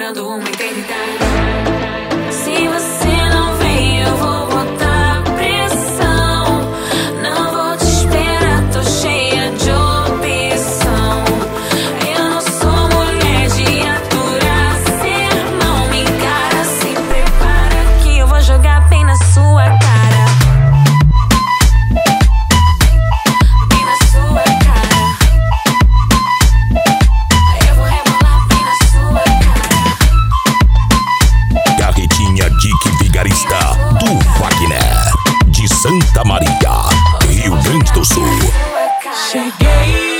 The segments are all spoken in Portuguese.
esperando uma eternidade. Se você não vem, eu vou botar pressão. Não vou te esperar, tô cheia de opção. Eu não sou mulher de aturar sermão. Me encara, se prepara que eu vou jogar bem na sua cara. Bem na sua cara. Eu vou rebolar bem na sua cara. Carretinha Dick Vigarista do Wagner, de Santa Maria, Rio Grande do Sul. Cheguei,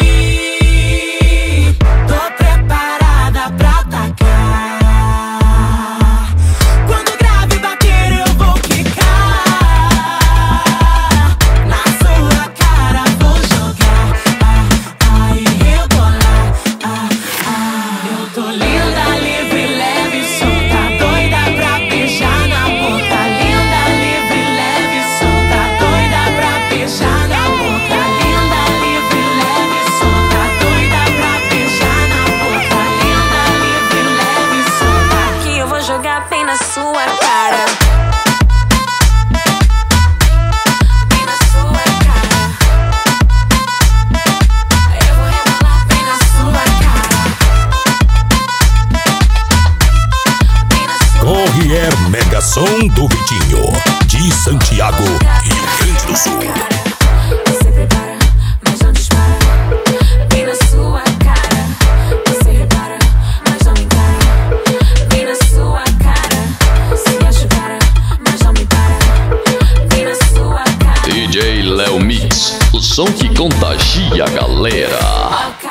tô preparada pra atacar. Quando o grave bater eu vou quicar. Na sua cara vou jogar. Ai, rebolar. Eu tô linda, livre, leve, solta, doida pra beijar na boca. Linda, livre, leve, solta, doida pra beijar na boca. Linda, livre, leve, solta, doida pra beijar na boca. Linda, livre, leve, solta, que eu vou jogar bem na sua cara. Bem na sua cara. Eu vou rebolar bem na sua cara. Bem na sua Corrier Mega Som do Vitinho, de Santiago, Rio Grande do Sul. Você prepara, mas não dispara. Bem na sua cara. Você repara, mas não me encara. Bem na sua cara. Se machucara, mas não me para. Bem na sua cara. DJ Léo Mix, o som que contagia a galera.